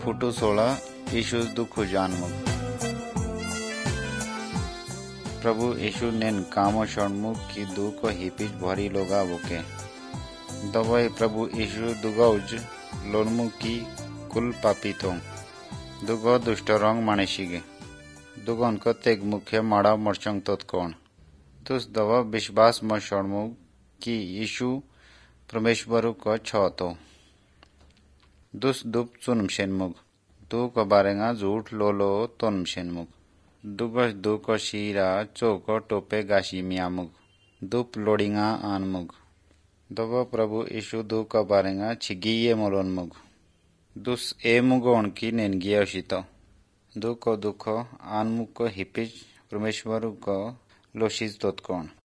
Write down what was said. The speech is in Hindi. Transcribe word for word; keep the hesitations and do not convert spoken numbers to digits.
फुटू सोलह यीशु दुख जानमुग प्रभु यीशु नेन कामो शरणमुग की दुख हिपिज भरी लोगा बुके दवाई प्रभु यीशु दुगौज लोनमु की कुल पापितो दुगो दुष्ट रंग मानेशिगे दुगोन को तेग मुख्य माड़ा मर्चंग तोतकोण तुस दवा विश्वास म शरणमुग की यीशु परमेश्वरु को छतो दुस दुप चुनम शेनमुग दु को बारेंगा झूठ लोलो तोनम शेनमुग दुगस दु को शीरा चोको टोपे गाशी मियामुग दुप लोडिंगा आनमुग दवा प्रभु यीशु दु को बारेंगा छिगिये मोलोनमुग दुस ए मुगोन की नेनगिया शितो दु को दुखो आनमुग को हिपिज परमेश्वरु को लोशिज तोतकोण